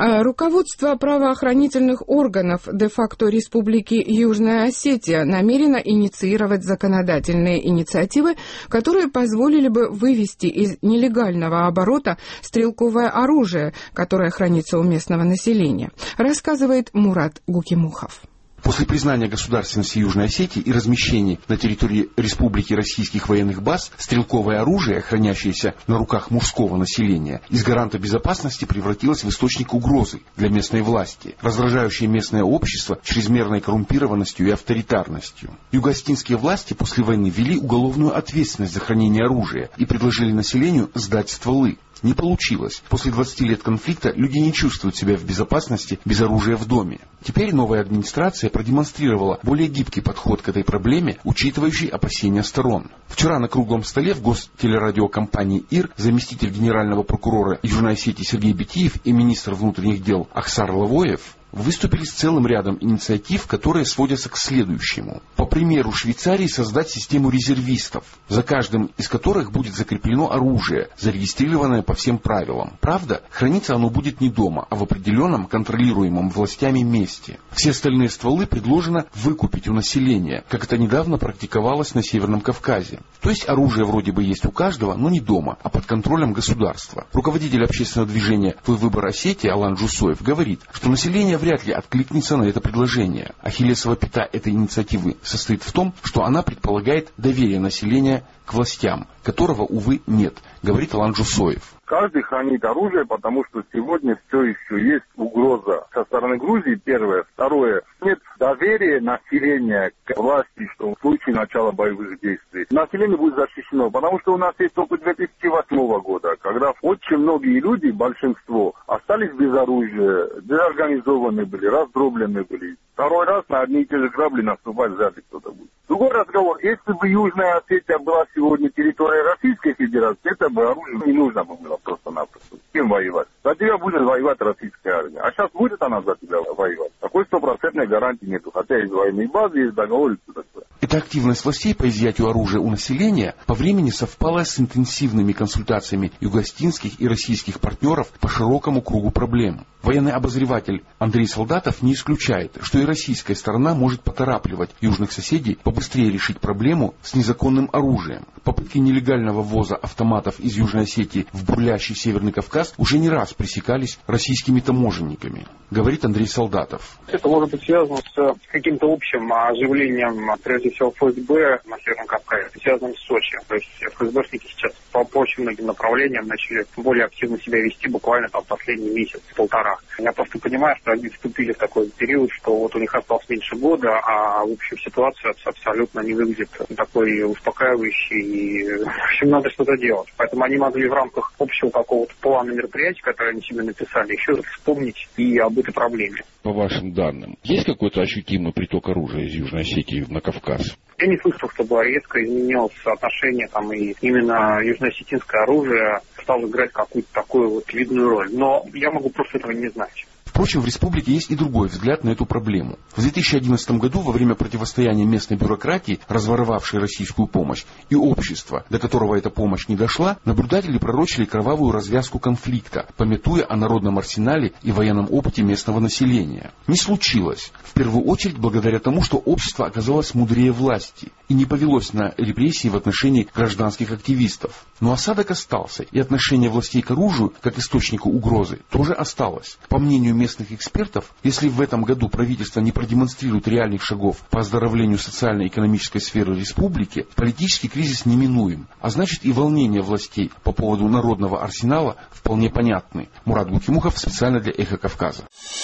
Руководство правоохранительных органов де-факто Республики Южная Осетия намерено инициировать законодательные инициативы, которые позволили бы вывести из нелегального оборота стрелковое оружие, которое хранится у местного населения, рассказывает Мурат Гукимухов. После признания государственности Южной Осетии и размещения на территории республики российских военных баз, стрелковое оружие, хранящееся на руках мужского населения, из гаранта безопасности превратилось в источник угрозы для местной власти, раздражающее местное общество чрезмерной коррумпированностью и авторитарностью. Юго-осетинские власти после войны ввели уголовную ответственность за хранение оружия и предложили населению сдать стволы. Не получилось. После 20 лет конфликта люди не чувствуют себя в безопасности без оружия в доме. Теперь новая администрация продемонстрировала более гибкий подход к этой проблеме, учитывающий опасения сторон. Вчера на круглом столе в гостелерадиокомпании ИР заместитель генерального прокурора Южной Осетии Сергей Бетиев и министр внутренних дел Ахсар Лавоев выступили с целым рядом инициатив, которые сводятся к следующему. По примеру Швейцарии создать систему резервистов, за каждым из которых будет закреплено оружие, зарегистрированное по всем правилам. Правда, храниться оно будет не дома, а в определенном контролируемом властями месте. Все остальные стволы предложено выкупить у населения, как это недавно практиковалось на Северном Кавказе. То есть оружие вроде бы есть у каждого, но не дома, а под контролем государства. Руководитель общественного движения «Твой выбор Осетии» Алан Джусоев говорит, что население вряд ли откликнется на это предложение. Ахиллесова пята этой инициативы состоит в том, что она предполагает доверие населения к властям, которого, увы, нет, говорит Алан Джусоев. Каждый хранит оружие, потому что сегодня все еще есть угроза со стороны Грузии, первое. Второе, нет доверия населения к власти, что в случае начала боевых действий население будет защищено, потому что у нас есть опыт 2008 года, когда очень многие люди, большинство, остались без оружия, дезорганизованы были, раздроблены были. Второй раз на одни и те же грабли наступать вряд ли кто-то будет. Другой разговор, если бы Южная Осетия была сегодня территорией Российской Федерации, это бы оружие не нужно было просто-напросто. С кем воевать? За тебя будет воевать российская армия. А сейчас будет она за тебя воевать? Такой стопроцентной гарантии нету. Хотя есть военные базы, есть договоры и все такое. Эта активность властей по изъятию оружия у населения по времени совпала с интенсивными консультациями юго-осетинских и российских партнеров по широкому кругу проблем. Военный обозреватель Андрей Солдатов не исключает, что и российская сторона может поторапливать южных соседей побыстрее решить проблему с незаконным оружием. Попытки нелегального ввоза автоматов из Южной Осетии в бурлящий Северный Кавказ уже не раз пресекались российскими таможенниками, говорит Андрей Солдатов. Это может быть связано с каким-то общим оживлением, прежде всего, ФСБ на Северном Кавказе, связанным с Сочи. То есть ФСБшники сейчас по очень многим направлениям начали более активно себя вести буквально там последний месяц-полтора. Я просто понимаю, что они вступили в такой период, что вот у них осталось меньше года, а в общем ситуация абсолютно не выглядит такой успокаивающей. И, в общем, надо что-то делать. Поэтому они могли в рамках общего какого-то плана мероприятий, которые они себе написали, еще раз вспомнить и об этой проблеме. По вашим данным, есть какой-то ощутимый приток оружия из Южной Осетии на Кавказ? Я не слышал, чтобы резко изменилось отношение там, и именно южно-осетинское оружие стало играть какую-то такую вот видную роль. Но я могу просто этого не знать. Впрочем, в республике есть и другой взгляд на эту проблему. В 2011 году, во время противостояния местной бюрократии, разворовавшей российскую помощь, и общества, до которого эта помощь не дошла, наблюдатели пророчили кровавую развязку конфликта, памятуя о народном арсенале и военном опыте местного населения. Не случилось. В первую очередь благодаря тому, что общество оказалось мудрее власти и не повелось на репрессии в отношении гражданских активистов. Но осадок остался, и отношение властей к оружию, как источнику угрозы, тоже осталось. По мнению местных экспертов, если в этом году правительство не продемонстрирует реальных шагов по оздоровлению социально-экономической сферы республики, политический кризис неминуем, а значит и волнения властей по поводу народного арсенала вполне понятны. Мурат Гукимухов специально для Эхо Кавказа.